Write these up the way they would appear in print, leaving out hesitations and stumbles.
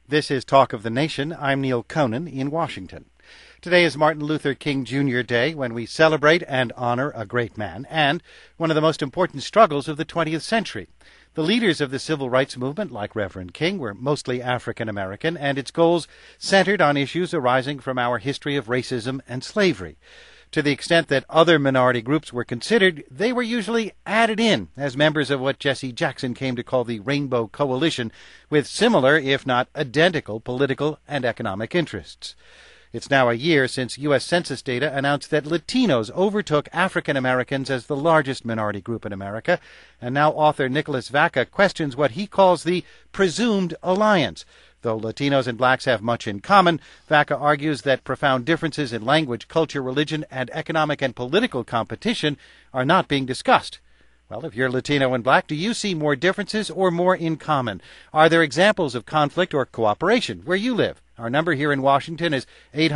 This is Talk of the Nation. I'm Neil Conan in Washington. Today is Martin Luther King Jr. Day, when we celebrate and honor a great man and one of the most important struggles of the 20th century. The leaders of the civil rights movement, like Reverend King, were mostly African American, and its goals centered on issues arising from our history of racism and slavery. To the extent that other minority groups were considered, they were usually added in as members of what Jesse Jackson came to call the Rainbow Coalition, with similar, if not identical, political and economic interests. It's now a year since U.S. Census data announced that Latinos overtook African Americans as the largest minority group in America, and now author Nicholas Vaca questions what he calls the presumed alliance. Though Latinos and blacks have much in common, Vaca argues that profound differences in language, culture, religion, and economic and political competition are not being discussed. Well, if you're Latino and black, do you see more differences or more in common? Are there examples of conflict or cooperation where you live? Our number here in Washington is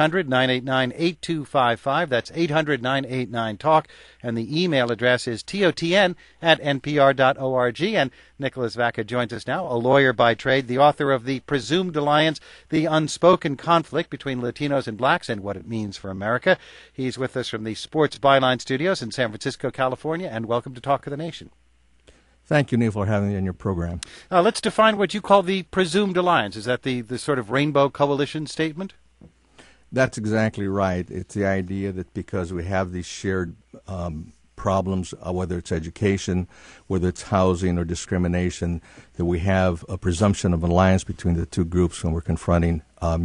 800-989-8255. That's 800-989-TALK. And the email address is totn@npr.org. And Nicholas Vaca joins us now, a lawyer by trade, the author of The Presumed Alliance, The Unspoken Conflict Between Latinos and Blacks and What It Means for America. He's with us from the Sports Byline Studios in San Francisco, California. And welcome to Talk of the Nation. Thank you, Neil, for having me on your program. Let's define what you call the presumed alliance. Is that the sort of Rainbow Coalition statement? That's exactly right. It's the idea that because we have these shared problems, whether it's education, whether it's housing or discrimination, that we have a presumption of alliance between the two groups when we're confronting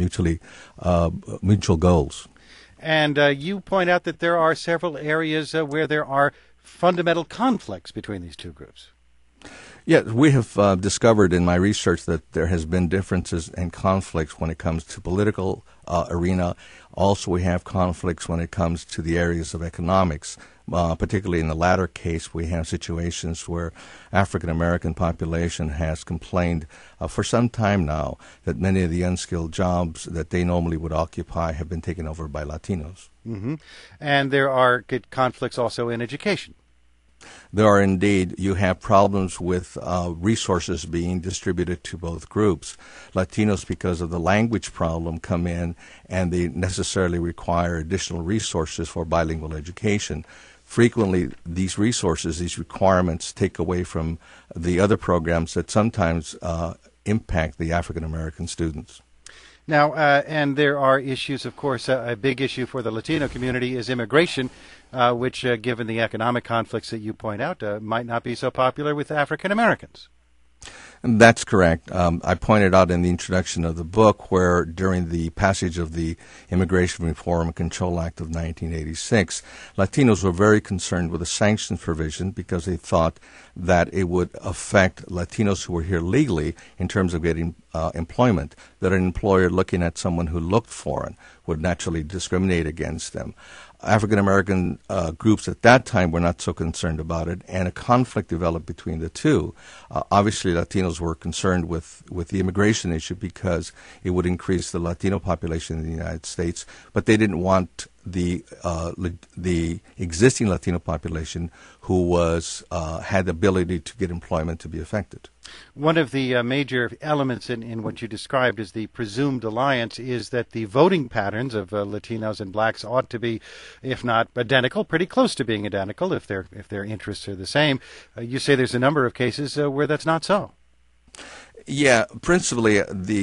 mutual goals. And you point out that there are several areas where there are fundamental conflicts between these two groups. Yeah, we have discovered in my research that there has been differences and conflicts when it comes to political arena. Also, we have conflicts when it comes to the areas of economics. Particularly in the latter case, we have situations where African American population has complained for some time now that many of the unskilled jobs that they normally would occupy have been taken over by Latinos. Mm-hmm. And there are conflicts also in education. There are indeed. You have problems with resources being distributed to both groups. Latinos, because of the language problem, come in and they necessarily require additional resources for bilingual education. Frequently, these resources, these requirements, take away from the other programs that sometimes impact the African American students. Now, and there are issues, of course, a big issue for the Latino community is immigration, which, given the economic conflicts that you point out, might not be so popular with African Americans. That's correct. I pointed out in the introduction of the book where during the passage of the Immigration Reform and Control Act of 1986, Latinos were very concerned with the sanctions provision because they thought that it would affect Latinos who were here legally in terms of getting employment, that an employer looking at someone who looked foreign would naturally discriminate against them. African American groups at that time were not so concerned about it, and a conflict developed between the two. Obviously, Latinos were concerned with the immigration issue because it would increase the Latino population in the United States, but they didn't want the existing Latino population who had the ability to get employment to be affected. One of the major elements in what you described as the presumed alliance is that the voting patterns of Latinos and blacks ought to be, if not identical, pretty close to being identical if their interests are the same. You say there's a number of cases where that's not so. Yeah, principally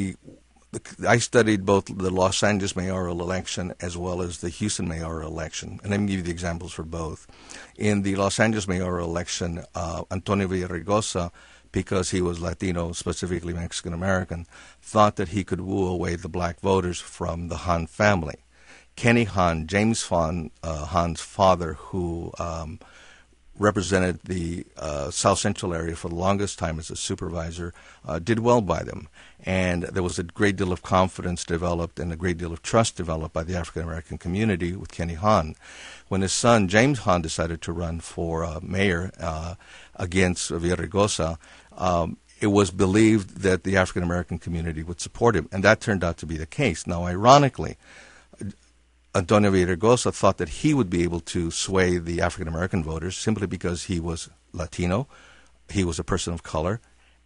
I studied both the Los Angeles mayoral election as well as the Houston mayoral election, and let me give you the examples for both. In the Los Angeles mayoral election, Antonio Villaraigosa, because he was Latino, specifically Mexican-American, thought that he could woo away the black voters from the Hahn family. Kenny Hahn, James Hahn's father, who represented the South Central area for the longest time as a supervisor, did well by them. And there was a great deal of confidence developed and a great deal of trust developed by the African-American community with Kenny Hahn. When his son, James Hahn, decided to run for mayor against Villaraigosa, it was believed that the African-American community would support him, and that turned out to be the case. Now, ironically, Antonio Villaraigosa thought that he would be able to sway the African-American voters simply because he was Latino, he was a person of color,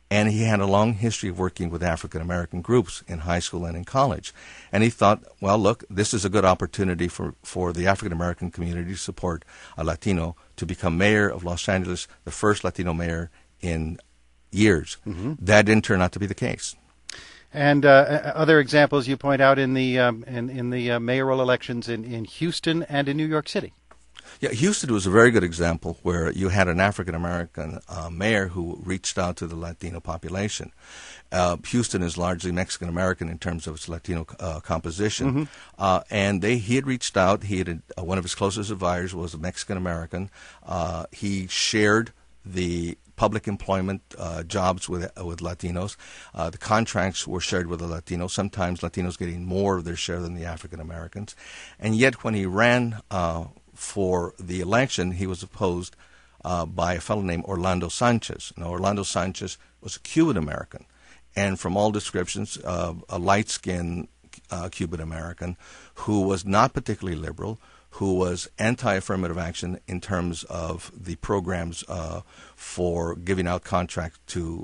and he had a long history of working with African American groups in high school and in college. And he thought, well, look, this is a good opportunity for the African American community to support a Latino to become mayor of Los Angeles, the first Latino mayor in years. Mm-hmm. That didn't turn out to be the case. And other examples you point out in the mayoral elections in Houston and in New York City. Yeah, Houston was a very good example where you had an African-American mayor who reached out to the Latino population. Houston is largely Mexican-American in terms of its Latino composition. Mm-hmm. And he had reached out. One of his closest advisors was a Mexican-American. He shared the public employment jobs with Latinos. The contracts were shared with the Latinos, sometimes Latinos getting more of their share than the African-Americans. And yet when he ran for the election, he was opposed by a fellow named Orlando Sanchez. Now, Orlando Sanchez was a Cuban-American, and from all descriptions, a light-skinned Cuban-American who was not particularly liberal, who was anti-affirmative action in terms of the programs for giving out contracts to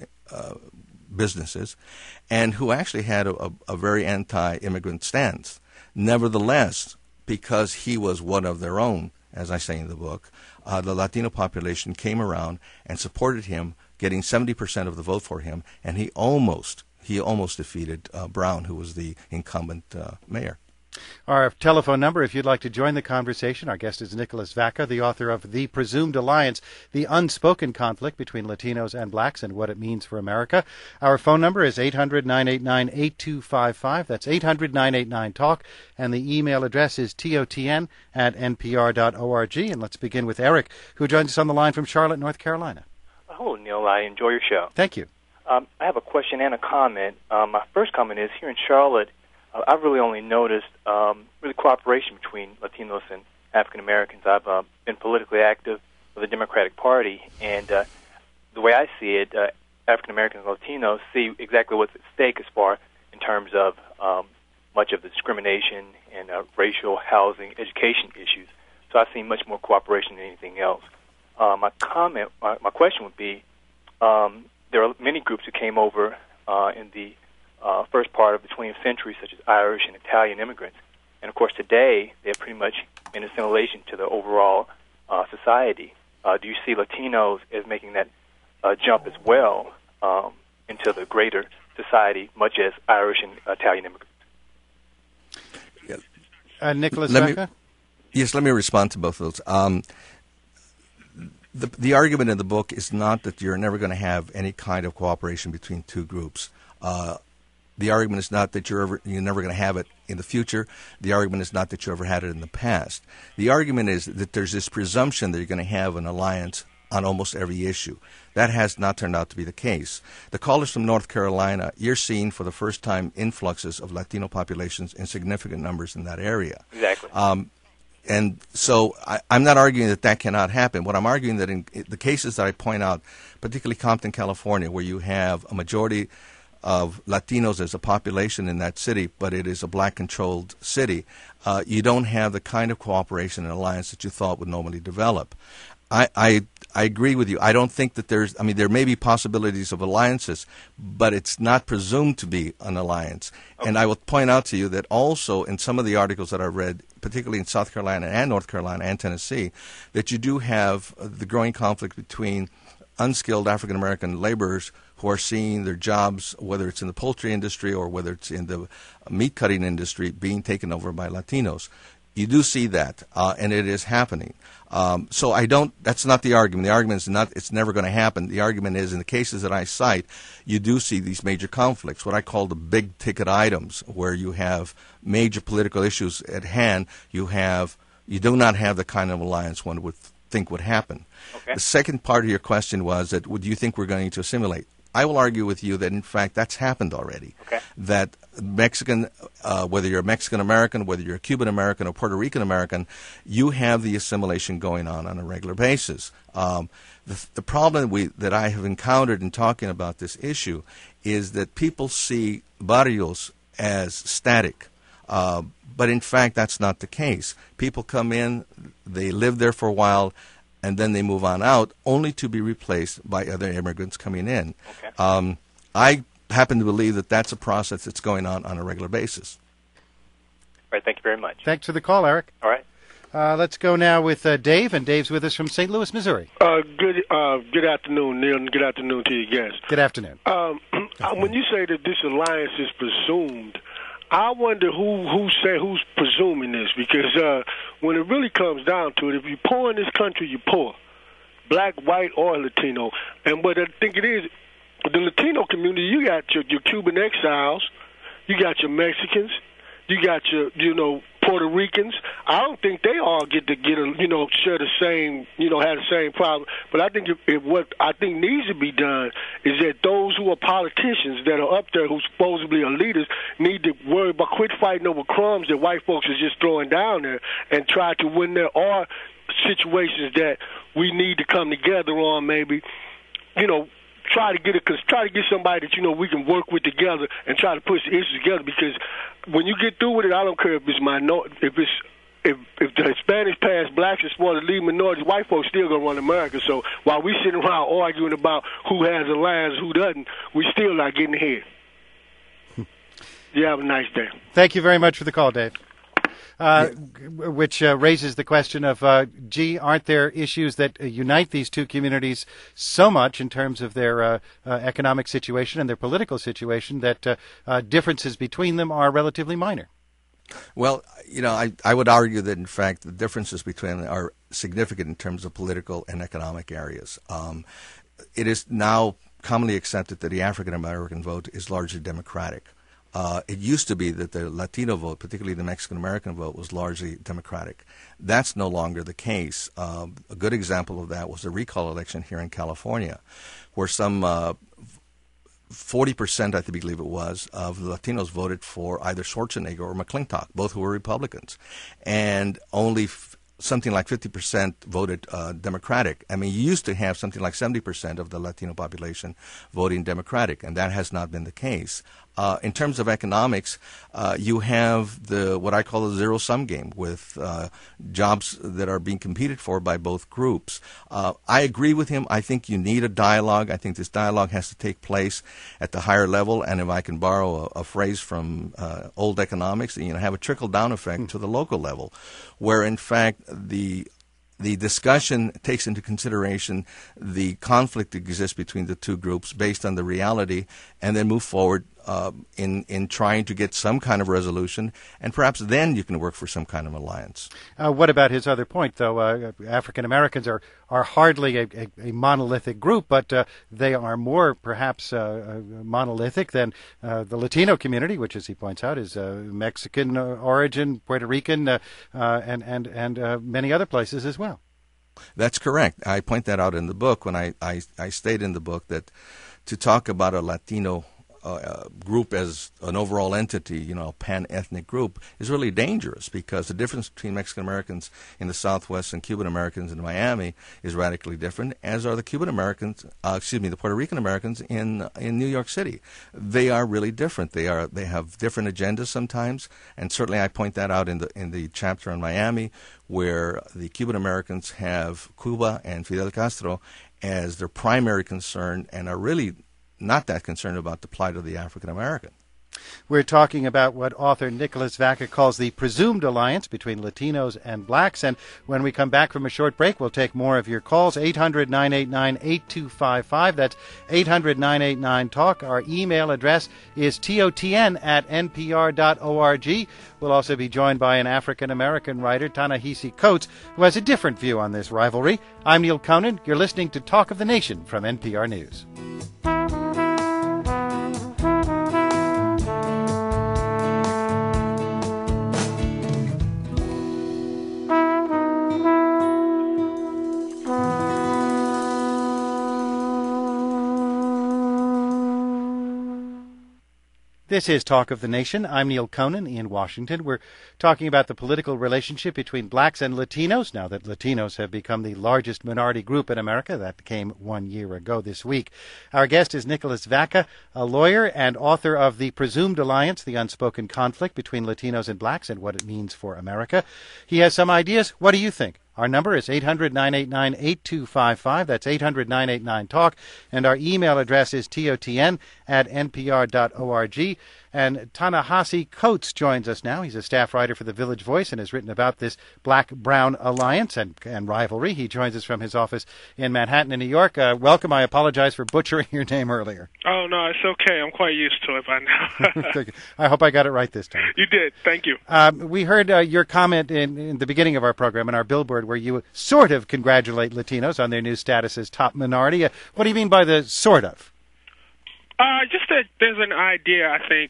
businesses, and who actually had a very anti-immigrant stance. Nevertheless, because he was one of their own, as I say in the book, the Latino population came around and supported him, getting 70% of the vote for him, and he almost defeated Brown, who was the incumbent mayor. Our telephone number, if you'd like to join the conversation, our guest is Nicholas Vaca, the author of The Presumed Alliance, The Unspoken Conflict Between Latinos and Blacks and What It Means for America. Our phone number is 800-989-8255. That's 800-989-TALK. And the email address is totn@npr.org. And let's begin with Eric, who joins us on the line from Charlotte, North Carolina. Hello, Neil. I enjoy your show. Thank you. I have a question and a comment. My first comment is, here in Charlotte, I've really only noticed really cooperation between Latinos and African Americans. I've been politically active with the Democratic Party, and the way I see it, African Americans and Latinos see exactly what's at stake as far in terms of much of the discrimination and racial, housing, education issues. So I've seen much more cooperation than anything else. My question would be, there are many groups who came over in the first part of the 20th century, such as Irish and Italian immigrants. And, of course, today they're pretty much in assimilation to the overall society. Do you see Latinos as making that jump as well into the greater society, much as Irish and Italian immigrants? Nicholas Vaca? Yes, let me respond to both of those. The argument in the book is not that you're never going to have any kind of cooperation between two groups. The argument is not that you're never going to have it in the future. The argument is not that you ever had it in the past. The argument is that there's this presumption that you're going to have an alliance on almost every issue. That has not turned out to be the case. The callers from North Carolina, you're seeing for the first time influxes of Latino populations in significant numbers in that area. Exactly. And so I'm not arguing that cannot happen. What I'm arguing that in the cases that I point out, particularly Compton, California, where you have a majority of Latinos as a population in that city, but it is a black-controlled city, you don't have the kind of cooperation and alliance that you thought would normally develop. I agree with you. I don't think that there may be possibilities of alliances, but it's not presumed to be an alliance. Okay. And I will point out to you that also in some of the articles that I read, particularly in South Carolina and North Carolina and Tennessee, that you do have the growing conflict between unskilled African-American laborers who are seeing their jobs, whether it's in the poultry industry or whether it's in the meat-cutting industry, being taken over by Latinos. You do see that, and it is happening. So that's not the argument. The argument is not it's never going to happen. The argument is in the cases that I cite, you do see these major conflicts, what I call the big-ticket items, where you have major political issues at hand. You do not have the kind of alliance one would think would happen. Okay. The second part of your question was that would you think we're going to assimilate? I will argue with you that, in fact, that's happened already. Okay. That Mexican, whether you're a Mexican-American, whether you're a Cuban-American or Puerto Rican-American, you have the assimilation going on a regular basis. The problem that I have encountered in talking about this issue is that people see barrios as static. But, in fact, that's not the case. People come in, they live there for a while, and then they move on out, only to be replaced by other immigrants coming in. Okay. I happen to believe that that's a process that's going on a regular basis. All right, thank you very much. Thanks for the call, Eric. All right. Let's go now with Dave, and Dave's with us from St. Louis, Missouri. Good afternoon, Neil, and good afternoon to your guests. Good afternoon. When you say that this alliance is presumed, I wonder who's presuming this, because when it really comes down to it, if you're poor in this country, you're poor, black, white, or Latino. And what I think it is, the Latino community, you got your Cuban exiles, you got your Mexicans, you got your, Puerto Ricans. I don't think they all share the same, have the same problem. But I think if what I think needs to be done is that those who are politicians that are up there, who supposedly are leaders, need to worry about quit fighting over crumbs that white folks are just throwing down there, and try to, when there are situations that we need to come together on, maybe, try to get somebody that we can work with together and try to push the issues together. Because when you get through with it, I don't care if it's if the Hispanics pass blacks and spoil the lead minorities, white folks still gonna run America. So while we sitting around arguing about who has a land, who doesn't, we still not getting ahead. You have a nice day. Thank you very much for the call, Dave. Which raises the question of, aren't there issues that unite these two communities so much in terms of their economic situation and their political situation that differences between them are relatively minor? Well, I would argue that, in fact, the differences between them are significant in terms of political and economic areas. It is now commonly accepted that the African American vote is largely Democratic. It used to be that the Latino vote, particularly the Mexican American vote, was largely Democratic. That's no longer the case. A good example of that was the recall election here in California, where some 40%, I believe it was, of the Latinos voted for either Schwarzenegger or McClintock, both who were Republicans, and only something like 50% voted Democratic. I mean, you used to have something like 70% of the Latino population voting Democratic, and that has not been the case. In terms of economics, you have what I call a zero-sum game with jobs that are being competed for by both groups. I agree with him. I think you need a dialogue. I think this dialogue has to take place at the higher level, and if I can borrow a phrase from old economics, have a trickle-down effect to the local level, where, in fact, the discussion takes into consideration the conflict that exists between the two groups based on the reality, and then move forward in trying to get some kind of resolution, and perhaps then you can work for some kind of alliance. What about his other point, though? African Americans are hardly a monolithic group, but they are more perhaps monolithic than the Latino community, which, as he points out, is Mexican origin, Puerto Rican, and many other places as well. That's correct. I point that out in the book when I state in the book that to talk about a Latino group as an overall entity, pan-ethnic group, is really dangerous, because the difference between Mexican Americans in the Southwest and Cuban Americans in Miami is radically different, as are the the Puerto Rican Americans in New York City. They are really different. They have different agendas sometimes, and certainly I point that out in the chapter on Miami, where the Cuban Americans have Cuba and Fidel Castro as their primary concern, and are really not that concerned about the plight of the African American. We're talking about what author Nicholas Vaca calls the presumed alliance between Latinos and blacks. And when we come back from a short break, we'll take more of your calls. 800-989-8255. That's 800-989-TALK. Our email address is totn@npr.org. We'll also be joined by an African-American writer, Ta-Nehisi Coates, who has a different view on this rivalry. I'm Neil Conan. You're listening to Talk of the Nation from NPR News. This is Talk of the Nation. I'm Neil Conan in Washington. We're talking about the political relationship between blacks and Latinos, now that Latinos have become the largest minority group in America. That came 1 year ago this week. Our guest is Nicholas Vaca, a lawyer and author of The Presumed Alliance, The Unspoken Conflict Between Latinos and Blacks and What It Means for America. He has some ideas. What do you think? Our number is 800-989-8255. That's 800-989-TALK. And our email address is totn@npr.org. And Ta-Nehisi Coates joins us now. He's a staff writer for The Village Voice and has written about this Black-Brown alliance and rivalry. He joins us from his office in Manhattan, in New York. Welcome. I apologize for butchering your name earlier. Oh, no, it's okay. I'm quite used to it by now. I hope I got it right this time. You did. Thank you. We heard your comment in the beginning of our program, in our billboard, where you sort of congratulate Latinos on their new status as top minority. What do you mean by the sort of? Just that there's an idea, I think,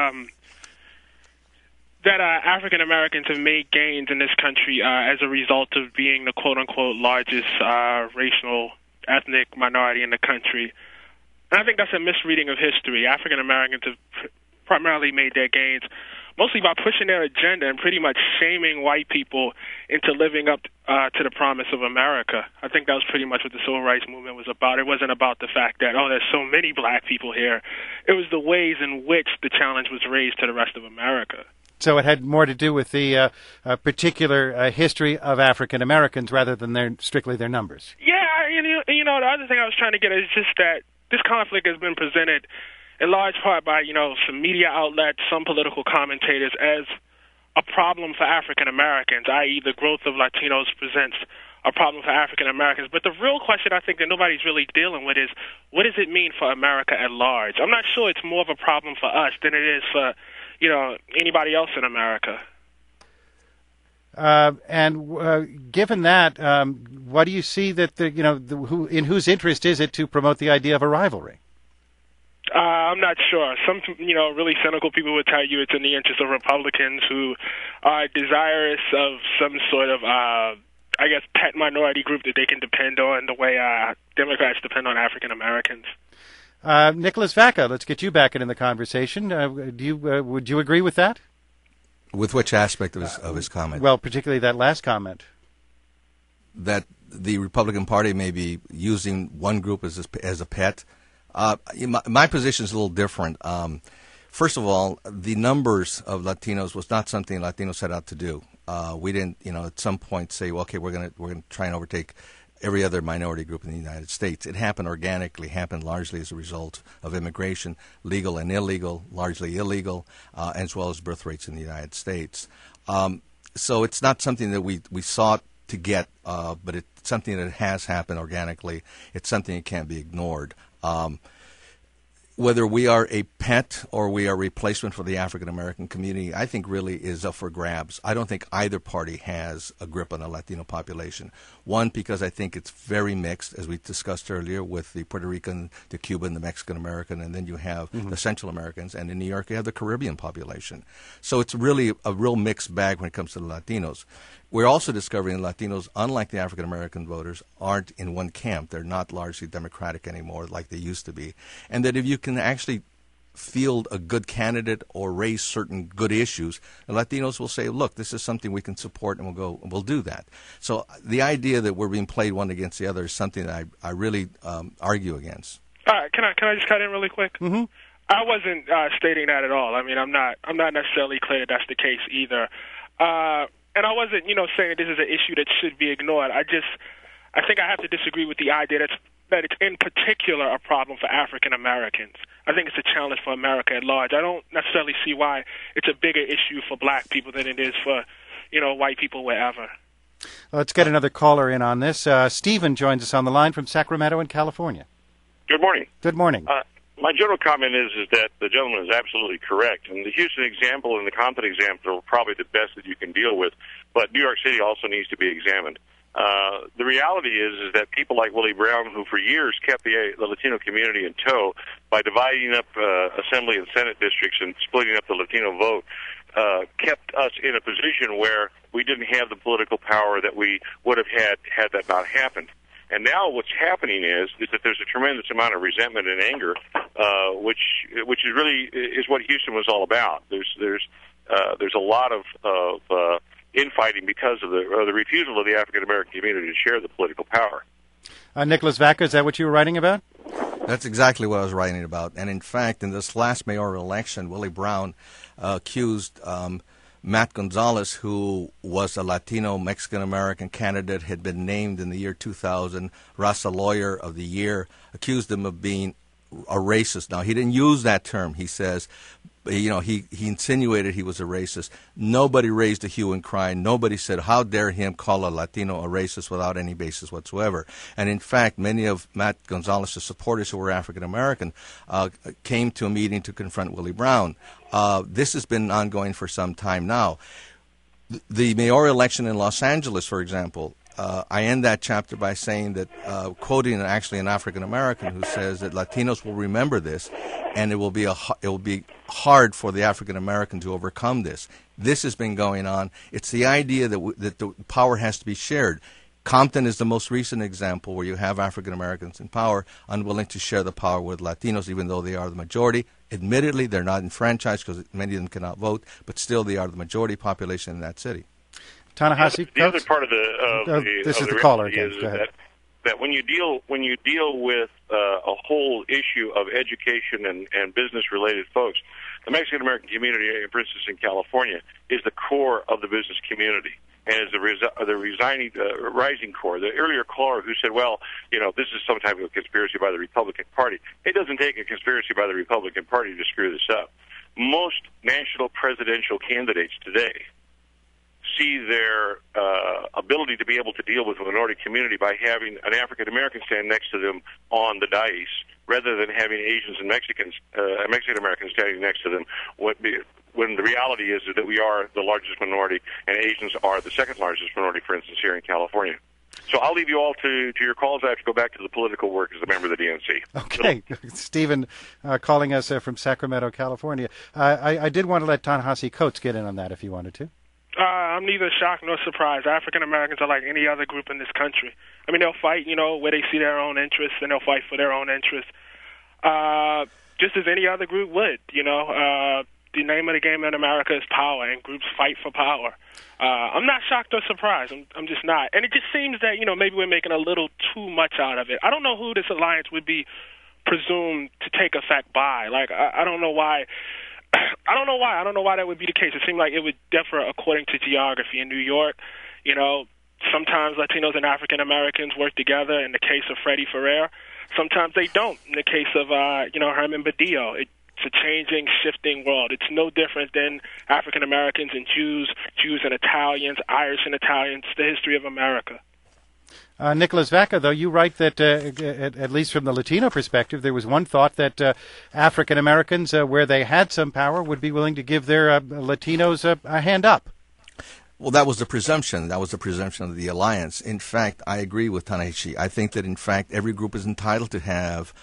that African Americans have made gains in this country as a result of being the quote-unquote largest racial ethnic minority in the country. And I think that's a misreading of history. African Americans have primarily made their gains mostly by pushing their agenda and pretty much shaming white people into living up to the promise of America. I think that was pretty much what the Civil Rights Movement was about. It wasn't about the fact that, oh, there's so many black people here. It was the ways in which the challenge was raised to the rest of America. So it had more to do with the particular history of African Americans rather than strictly their numbers. Yeah, the other thing I was trying to get at is just that this conflict has been presented in large part by, some media outlets, some political commentators, as a problem for African Americans, i.e. the growth of Latinos presents a problem for African Americans. But the real question I think that nobody's really dealing with is, what does it mean for America at large? I'm not sure it's more of a problem for us than it is for, anybody else in America. Given that, what do you see that in whose interest is it to promote the idea of a rivalry? I'm not sure. Some, really cynical people would tell you it's in the interest of Republicans who are desirous of some sort of, pet minority group that they can depend on the way Democrats depend on African Americans. Nicholas Vaca, let's get you back into the conversation. Would you agree with that? With which aspect of his comment? Well, particularly that last comment. That the Republican Party may be using one group as a pet. My position is a little different. First of all, the numbers of Latinos was not something Latinos set out to do. We didn't, at some point say, well, okay, we're going to try and overtake every other minority group in the United States. It happened organically, happened largely as a result of immigration, legal and illegal, largely illegal, as well as birth rates in the United States. So it's not something that we sought to get, but it's something that has happened organically. It's something that can't be ignored. Whether we are a pet or we are a replacement for the African American community, I think really is up for grabs. I don't think either party has a grip on the Latino population. One, because I think it's very mixed, as we discussed earlier, with the Puerto Rican, the Cuban, the Mexican American, and then you have the Central Americans, and in New York you have the Caribbean population. So it's really a real mixed bag when it comes to the Latinos. We're also discovering Latinos, unlike the African American voters, aren't in one camp. They're not largely Democratic anymore like they used to be. And that if you can actually field a good candidate or raise certain good issues, the Latinos will say, look, this is something we can support, and we'll do that. So the idea that we're being played one against the other is something that I really argue against. Can I just cut in really quick? Mm-hmm. I wasn't stating that at all. I mean, I'm not necessarily clear that that's the case either. And I wasn't, saying this is an issue that should be ignored. I think I have to disagree with the idea that it's in particular a problem for African Americans. I think it's a challenge for America at large. I don't necessarily see why it's a bigger issue for black people than it is for, white people wherever. Let's get another caller in on this. Stephen joins us on the line from Sacramento in California. Good morning. Good morning. My general comment is that the gentleman is absolutely correct. And the Houston example and the Compton example are probably the best that you can deal with. But New York City also needs to be examined. The reality is that people like Willie Brown, who for years kept the Latino community in tow by dividing up Assembly and Senate districts and splitting up the Latino vote, kept us in a position where we didn't have the political power that we would have had that not happened. And now what's happening is that there's a tremendous amount of resentment and anger, which is really is what Houston was all about. There's a lot of infighting because of the refusal of the African American community to share the political power. Nicholas Vaca, is that what you were writing about? That's exactly what I was writing about. And in fact, in this last mayoral election, Willie Brown accused Matt Gonzalez, who was a Latino Mexican-American candidate, had been named in the year 2000 Raza Lawyer of the Year, accused him of being a racist. Now, he didn't use that term, he says. He insinuated he was a racist. Nobody raised a hue and cry. Nobody said, how dare him call a Latino a racist without any basis whatsoever. And in fact, many of Matt Gonzalez's supporters who were African American came to a meeting to confront Willie Brown. This has been ongoing for some time now. The mayoral election in Los Angeles, for example, I end that chapter by saying that, quoting actually an African American who says that Latinos will remember this, and it will be hard for the African American to overcome this. This has been going on. It's the idea that the power has to be shared. Compton is the most recent example where you have African Americans in power unwilling to share the power with Latinos, even though they are the majority. Admittedly, they're not enfranchised because many of them cannot vote, but still they are the majority population in that city. Ta-Nehisi, the other part of the caller again. Go ahead. That when you deal with a whole issue of education and business related folks, the Mexican American community, for instance, in California, is the core of the business community and is the rising core. The earlier caller who said, well, this is some type of conspiracy by the Republican Party. It doesn't take a conspiracy by the Republican Party to screw this up. Most national presidential candidates today see their ability to be able to deal with the minority community by having an African American stand next to them on the dais, rather than having Asians and Mexican Americans standing next to them. When the reality is that we are the largest minority, and Asians are the second largest minority, for instance, here in California. So I'll leave you all to your calls. I have to go back to the political work as a member of the DNC. Okay. Stephen calling us from Sacramento, California. I did want to let Ta-Nehisi Coates get in on that if you wanted to. I'm neither shocked nor surprised. African Americans are like any other group in this country. I mean, they'll fight, where they see their own interests, and they'll fight for their own interests, just as any other group would. The name of the game in America is power, and groups fight for power. I'm not shocked or surprised. I'm just not. And it just seems that, maybe we're making a little too much out of it. I don't know who this alliance would be presumed to take effect by. Like, I don't know why. I don't know why that would be the case. It seemed like it would differ according to geography. In New York, sometimes Latinos and African Americans work together in the case of Freddie Ferrer. Sometimes they don't. In the case of, Herman Badillo. It's a changing, shifting world. It's no different than African Americans and Jews and Italians, Irish and Italians, the history of America. Nicholas Vaca, though, you write that, at least from the Latino perspective, there was one thought that African Americans, where they had some power, would be willing to give their Latinos a hand up. Well, that was the presumption. That was the presumption of the alliance. In fact, I agree with Ta-Nehisi. I think that, in fact, every group is entitled to have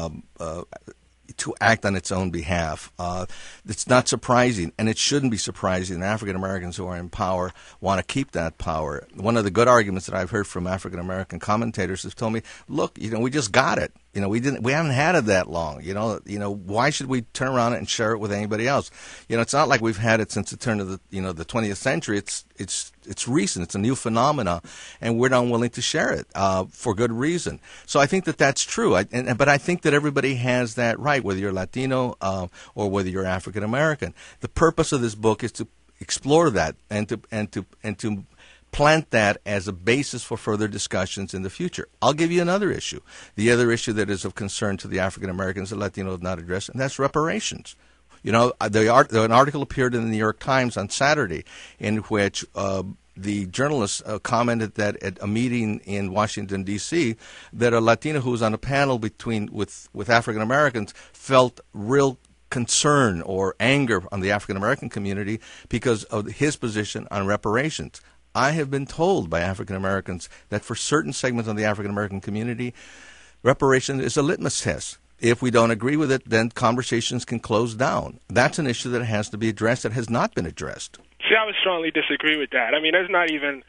to act on its own behalf. It's not surprising, and it shouldn't be surprising that African Americans who are in power want to keep that power. One of the good arguments that I've heard from African American commentators has told me, look, we just got it. We haven't had it that long. Why should we turn around and share it with anybody else? It's not like we've had it since the turn of the 20th century. It's recent. It's a new phenomena, and we're not willing to share it for good reason. So I think that that's true. But I think that everybody has that right, whether you're Latino or whether you're African American. The purpose of this book is to explore that and to plant that as a basis for further discussions in the future. I'll give you another issue. The other issue that is of concern to the African Americans that Latinos have not addressed, and that's reparations. An article appeared in the New York Times on Saturday in which the journalist commented that at a meeting in Washington, D.C., that a Latino who was on a panel with African Americans felt real concern or anger on the African American community because of his position on reparations. I have been told by African Americans that for certain segments of the African American community, reparation is a litmus test. If we don't agree with it, then conversations can close down. That's an issue that has to be addressed that has not been addressed. See, I would strongly disagree with that. I mean, there's not even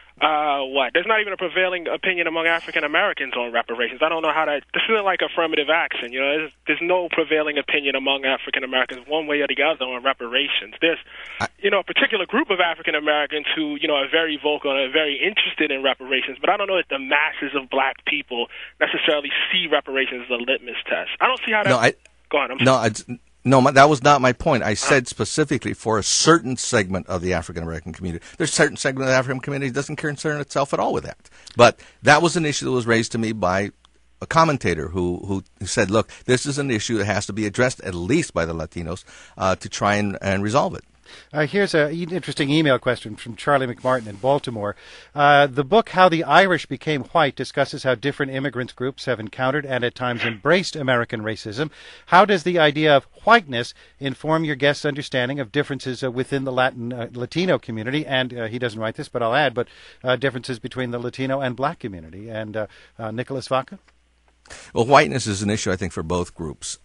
a prevailing opinion among African Americans on reparations. I don't know how this isn't like affirmative action. There's no prevailing opinion among African Americans one way or the other on reparations. There's, a particular group of African Americans who, are very vocal and are very interested in reparations, but I don't know that the masses of black people necessarily see reparations as a litmus test. I don't see how that... Go on. No, that was not my point. I said specifically for a certain segment of the African American community. There's a certain segment of the African community that doesn't concern itself at all with that. But that was an issue that was raised to me by a commentator who said, look, this is an issue that has to be addressed at least by the Latinos to try and resolve it. Here's an interesting email question from Charlie McMartin in Baltimore. The book How the Irish Became White discusses how different immigrant groups have encountered and at times embraced American racism. How does the idea of whiteness inform your guest's understanding of differences within the Latino community? And he doesn't write this, but I'll add, differences between the Latino and black community. And Nicholas Vaca? Well, whiteness is an issue, I think, for both groups.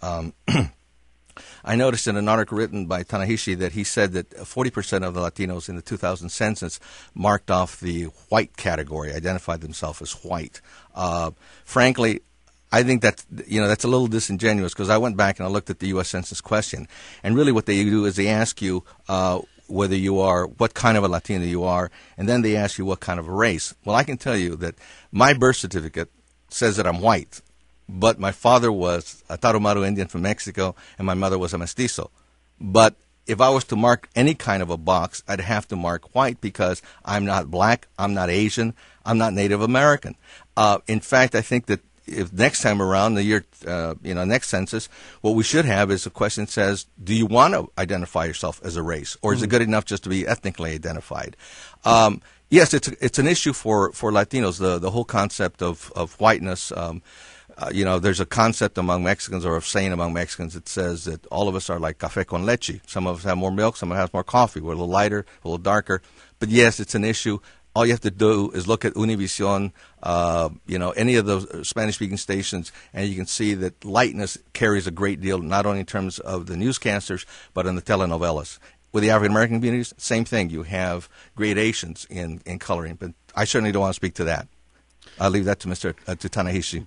I noticed in an article written by Ta-Nehisi that he said that 40% of the Latinos in the 2000 census marked off the white category, identified themselves as white. Frankly, I think that's a little disingenuous, because I went back and I looked at the U.S. Census question, and really what they do is they ask you whether you are, what kind of a Latino you are, and then they ask you what kind of a race. Well, I can tell you that my birth certificate says that I'm white. But my father was a Tarahumara Indian from Mexico, and my mother was a mestizo. But if I was to mark any kind of a box, I'd have to mark white, because I'm not black, I'm not Asian, I'm not Native American. In fact, I think that if next time around, the year, next census, what we should have is a question that says, do you want to identify yourself as a race, or is it good enough just to be ethnically identified? Yes, it's an issue for Latinos, the whole concept of whiteness. There's a concept among Mexicans, or a saying among Mexicans, that says that all of us are like café con leche. Some of us have more milk, some of us have more coffee. We're a little lighter, a little darker. But yes, it's an issue. All you have to do is look at Univision, any of those Spanish-speaking stations, and you can see that lightness carries a great deal, not only in terms of the newscasters, but in the telenovelas. With the African-American communities, same thing. You have gradations in coloring. But I certainly don't want to speak to that. I'll leave that to Ta-Nehisi.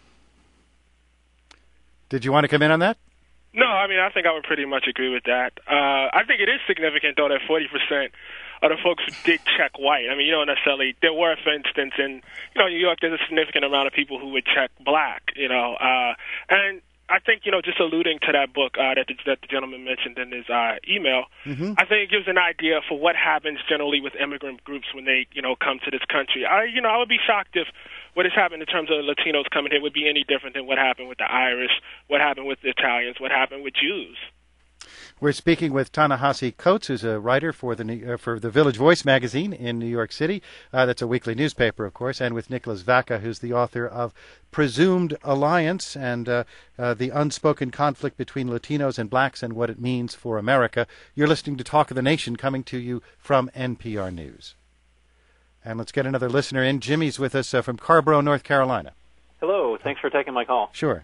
Did you want to come in on that? No, I mean, I think I would pretty much agree with that. I think it is significant, though, that 40% of the folks did check white. I mean, you don't necessarily, there were, for instance, in New York, there's a significant amount of people who would check black, and I think, just alluding to that book that the gentleman mentioned in his email, I think it gives an idea for what happens generally with immigrant groups when they, come to this country. I would be shocked if what has happened in terms of Latinos coming here would be any different than what happened with the Irish, what happened with the Italians, what happened with Jews. We're speaking with Ta-Nehisi Coates, who's a writer for the Village Voice magazine in New York City. That's a weekly newspaper, of course, and with Nicholas Vaca, who's the author of Presumed Alliance and the Unspoken Conflict Between Latinos and Blacks and What It Means for America. You're listening to Talk of the Nation, coming to you from NPR News. And let's get another listener in. Jimmy's with us from Carborough, North Carolina. Hello. Thanks for taking my call. Sure.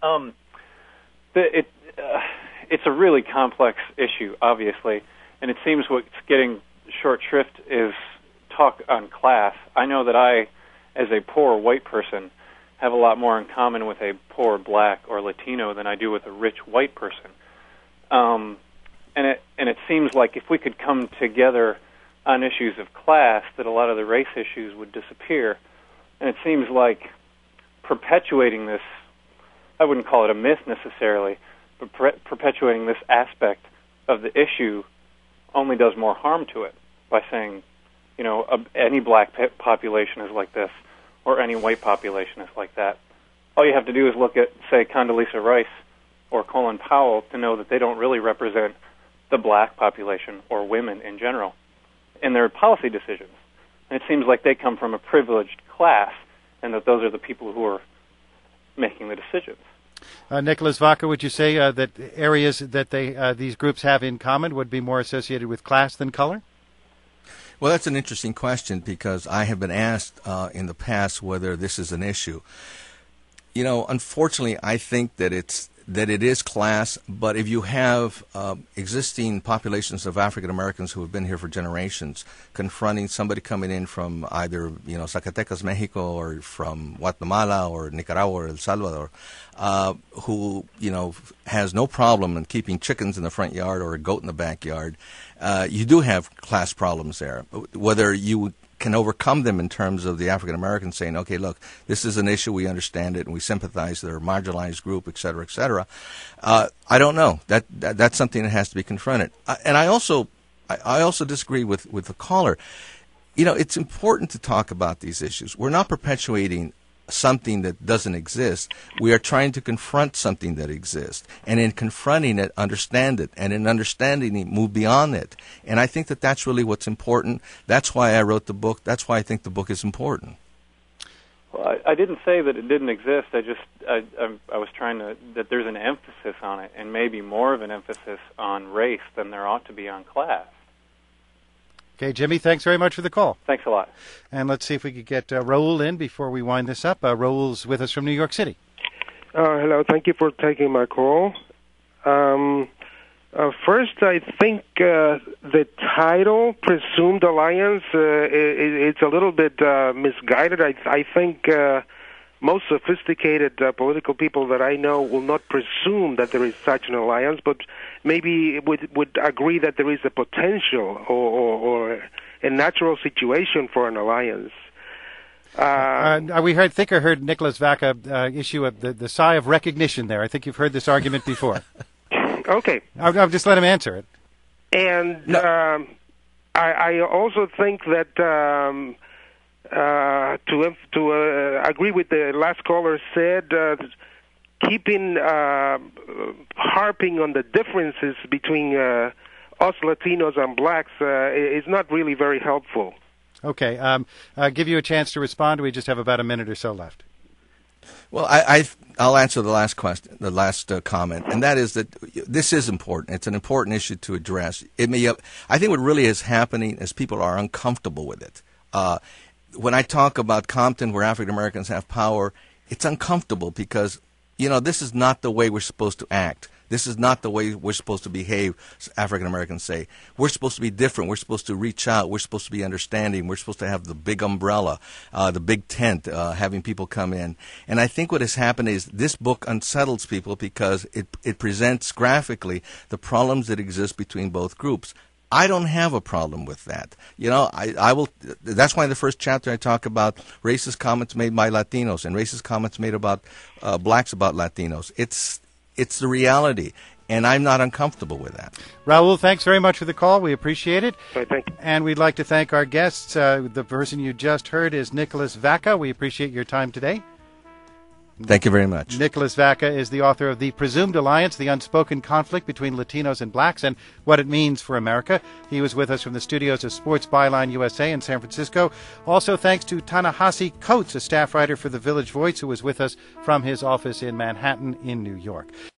It's a really complex issue, obviously, and it seems what's getting short shrift is talk on class. I know that I, as a poor white person, have a lot more in common with a poor black or Latino than I do with a rich white person. And it seems like if we could come together on issues of class, that a lot of the race issues would disappear. And it seems like perpetuating this, I wouldn't call it a myth necessarily, but perpetuating this aspect of the issue only does more harm to it by saying, any black population is like this, or any white population is like that. All you have to do is look at, say, Condoleezza Rice or Colin Powell to know that they don't really represent the black population or women in general in their policy decisions. And it seems like they come from a privileged class, and that those are the people who are making the decisions. Nicholas Vaca, would you say that areas that these groups have in common would be more associated with class than color? Well, that's an interesting question, because I have been asked in the past whether this is an issue. Unfortunately, I think that it is class, but if you have existing populations of African Americans who have been here for generations confronting somebody coming in from either Zacatecas, Mexico, or from Guatemala or Nicaragua or El Salvador, who has no problem in keeping chickens in the front yard or a goat in the backyard, you do have class problems there. Whether you can overcome them in terms of the African Americans saying, okay, look, this is an issue, we understand it, and we sympathize, they're a marginalized group, et cetera, et cetera. I don't know. That's something that has to be confronted. And I also disagree with the caller. You know, it's important to talk about these issues. We're not perpetuating something that doesn't exist. We are trying to confront something that exists, and in confronting it, understand it, and in understanding it, move beyond it. And I think that that's really what's important. That's why I wrote the book. That's why I think the book is important. Well, I didn't say that it didn't exist. I was trying to, that there's an emphasis on it, and maybe more of an emphasis on race than there ought to be on class. Okay, Jimmy, thanks very much for the call. Thanks a lot. And let's see if we could get Raul in before we wind this up. Raul's with us from New York City. Hello, thank you for taking my call. First, I think the title, Presumed Alliance, it's a little bit misguided. I think most sophisticated political people that I know will not presume that there is such an alliance, but maybe would agree that there is a potential or a natural situation for an alliance. I heard Nicholas Vaca issue the sigh of recognition there. I think you've heard this argument before. Okay. I'll just let him answer it. And no. I also think that to agree with the last caller said, keeping harping on the differences between us Latinos and blacks is not really very helpful. Okay. I'll give you a chance to respond. We just have about a minute or so left. Well, I'll answer the last question, the last comment, and that is that this is important. It's an important issue to address. I think what really is happening is people are uncomfortable with it. When I talk about Compton, where African Americans have power, it's uncomfortable because, you know, this is not the way we're supposed to act. This is not the way we're supposed to behave, African Americans say. We're supposed to be different. We're supposed to reach out. We're supposed to be understanding. We're supposed to have the big umbrella, the big tent, having people come in. And I think what has happened is this book unsettles people because it presents graphically the problems that exist between both groups. I don't have a problem with that. You know, I will. That's why in the first chapter I talk about racist comments made by Latinos and racist comments made about blacks about Latinos. It's the reality, and I'm not uncomfortable with that. Raul, thanks very much for the call. We appreciate it. Thank you. And we'd like to thank our guests. The person you just heard is Nicholas Vaca. We appreciate your time today. Thank you very much. Nicholas Vaca is the author of The Presumed Alliance, The Unspoken Conflict Between Latinos and Blacks and What It Means for America. He was with us from the studios of Sports Byline USA in San Francisco. Also thanks to Ta-Nehisi Coates, a staff writer for The Village Voice, who was with us from his office in Manhattan in New York.